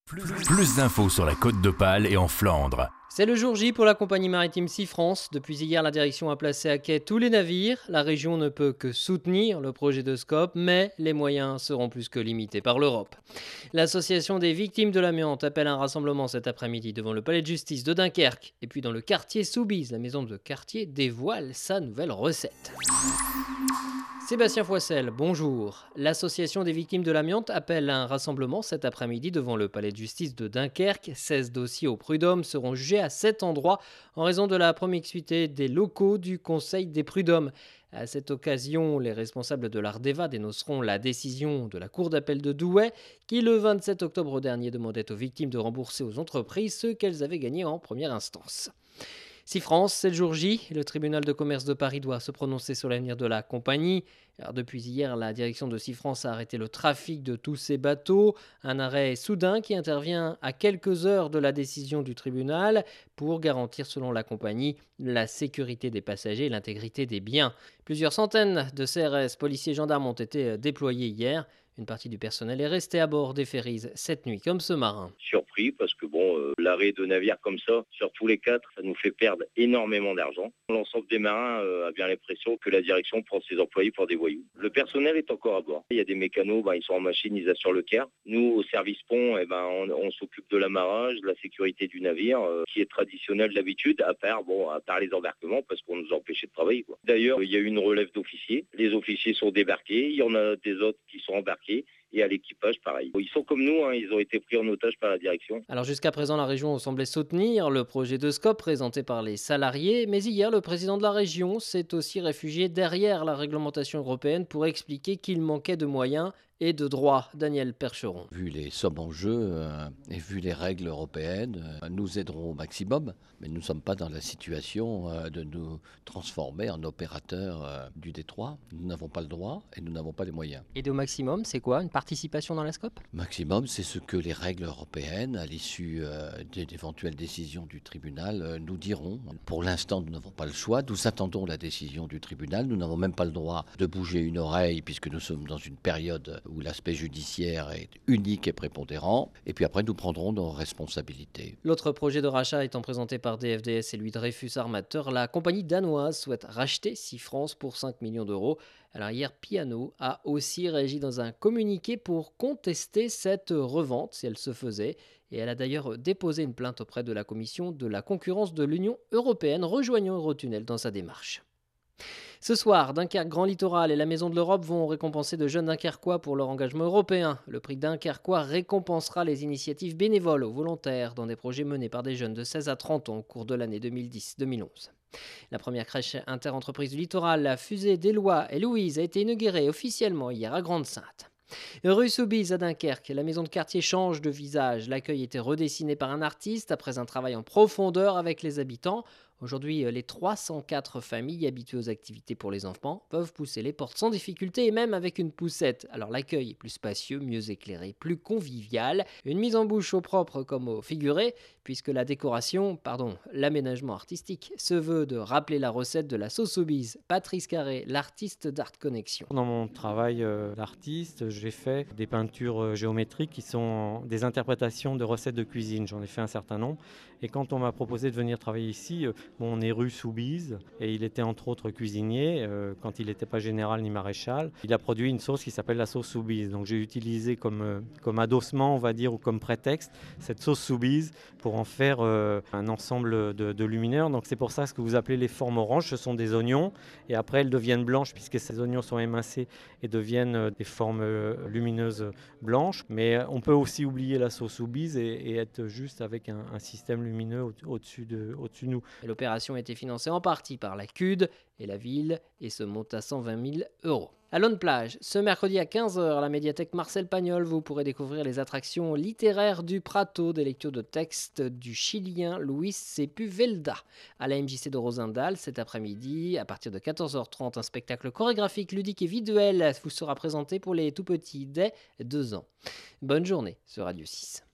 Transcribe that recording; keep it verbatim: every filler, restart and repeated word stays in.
Plus, plus d'infos sur la Côte d'Opale et en Flandre. C'est le jour J pour la compagnie maritime SeaFrance. Depuis hier, la direction a placé à quai tous les navires. La région ne peut que soutenir le projet de Scope, mais les moyens seront plus que limités par l'Europe. L'association des victimes de l'amiante appelle un rassemblement cet après-midi devant le palais de justice de Dunkerque. Et puis dans le quartier Soubise, la maison de quartier dévoile sa nouvelle recette. Sébastien Foissel, bonjour. L'association des victimes de l'amiante appelle à un rassemblement cet après-midi devant le palais de justice de Dunkerque. seize dossiers au prud'homme seront jugés à cet endroit en raison de la promiscuité des locaux du Conseil des prud'hommes. À cette occasion, les responsables de l'Ardeva dénonceront la décision de la Cour d'appel de Douai qui, le vingt-sept octobre dernier, demandait aux victimes de rembourser aux entreprises ce qu'elles avaient gagné en première instance. SeaFrance, c'est le jour J. Le tribunal de commerce de Paris doit se prononcer sur l'avenir de la compagnie. Alors, depuis hier, la direction de SeaFrance a arrêté le trafic de tous ces bateaux. Un arrêt soudain qui intervient à quelques heures de la décision du tribunal pour garantir, selon la compagnie, la sécurité des passagers et l'intégrité des biens. Plusieurs centaines de C R S, policiers et gendarmes ont été déployés hier. Une partie du personnel est restée à bord des ferries cette nuit, comme ce marin. Surpris parce que bon, euh, l'arrêt de navires comme ça, sur tous les quatre, ça nous fait perdre énormément d'argent. L'ensemble des marins euh, a bien l'impression que la direction prend ses employés pour des voyous. Le personnel est encore à bord. Il y a des mécanos, ben, ils sont en machine, ils assurent le quart. Nous, au service pont, eh ben, on, on s'occupe de l'amarrage, de la sécurité du navire, euh, qui est traditionnel d'habitude, à part, bon, à part les embarquements, parce qu'on nous a empêchés de travailler, quoi. D'ailleurs, il y a eu une relève d'officiers. Les officiers sont débarqués, il y en a des autres qui sont embarqués. Et à l'équipage, pareil. Ils sont comme nous, hein, ils ont été pris en otage par la direction. Alors jusqu'à présent, la région semblait soutenir le projet de Scope présenté par les salariés, mais hier, le président de la région s'est aussi réfugié derrière la réglementation européenne pour expliquer qu'il manquait de moyens et de droits. Daniel Percheron. Vu les sommes en jeu euh, et vu les règles européennes, euh, nous aiderons au maximum, mais nous ne sommes pas dans la situation euh, de nous transformer en opérateurs euh, du détroit. Nous n'avons pas le droit et nous n'avons pas les moyens. Aider au maximum, c'est quoi? Une participation dans la Scope? Maximum, c'est ce que les règles européennes, à l'issue euh, d'éventuelles décisions du tribunal, euh, nous diront. Pour l'instant, nous n'avons pas le choix. Nous attendons la décision du tribunal. Nous n'avons même pas le droit de bouger une oreille puisque nous sommes dans une période où l'aspect judiciaire est unique et prépondérant. Et puis après, nous prendrons nos responsabilités. L'autre projet de rachat étant présenté par D F D S et lui Dreyfus Armateur, la compagnie danoise souhaite racheter SeaFrance pour cinq millions d'euros. Alors hier, Piano a aussi réagi dans un communiqué pour contester cette revente, si elle se faisait. Et elle a d'ailleurs déposé une plainte auprès de la Commission de la concurrence de l'Union européenne, rejoignant Eurotunnel dans sa démarche. Ce soir, Dunkerque Grand Littoral et la Maison de l'Europe vont récompenser de jeunes Dunkerquois pour leur engagement européen. Le prix Dunkerquois récompensera les initiatives bénévoles ou volontaires dans des projets menés par des jeunes de seize à trente ans au cours de l'année deux mille dix deux mille onze. La première crèche interentreprise du littoral, la Fusée d'Éloi et Louise, a été inaugurée officiellement hier à Grande-Synthe. Rue Soubise à Dunkerque, la maison de quartier change de visage. L'accueil était redessiné par un artiste après un travail en profondeur avec les habitants. Aujourd'hui, les trois cent quatre familles habituées aux activités pour les enfants peuvent pousser les portes sans difficulté et même avec une poussette. Alors l'accueil est plus spacieux, mieux éclairé, plus convivial. Une mise en bouche au propre comme au figuré, puisque la décoration, pardon, l'aménagement artistique se veut de rappeler la recette de la sauce Soubise. Patrice Carré, l'artiste d'Art Connection. Dans mon travail euh, d'artiste, j'ai fait des peintures euh, géométriques qui sont des interprétations de recettes de cuisine. J'en ai fait un certain nombre. Et quand on m'a proposé de venir travailler ici, euh, bon, on est rue Soubise et il était entre autres cuisinier euh, quand il n'était pas général ni maréchal. Il a produit une sauce qui s'appelle la sauce Soubise. Donc j'ai utilisé comme, euh, comme adossement, on va dire, ou comme prétexte, cette sauce Soubise pour en faire euh, un ensemble de, de lumineurs. Donc c'est pour ça ce que vous appelez les formes oranges, ce sont des oignons et après elles deviennent blanches puisque ces oignons sont émincés et deviennent euh, des formes euh, lumineuses blanches. Mais on peut aussi oublier la sauce Soubise et, et être juste avec un, un système lumineux au, au-dessus, de, au-dessus de nous. Et l'opération a été financée en partie par la C U D et la ville et se monte à cent vingt mille euros. À Lone Plage, ce mercredi à quinze heures, à la médiathèque Marcel Pagnol, vous pourrez découvrir les attractions littéraires du Prato, des lectures de textes du Chilien Luis Sepúlveda. À la M J C de Rosendal, cet après-midi, à partir de quatorze heures trente, un spectacle chorégraphique, ludique et visuel vous sera présenté pour les tout-petits dès deux ans. Bonne journée sur Radio six.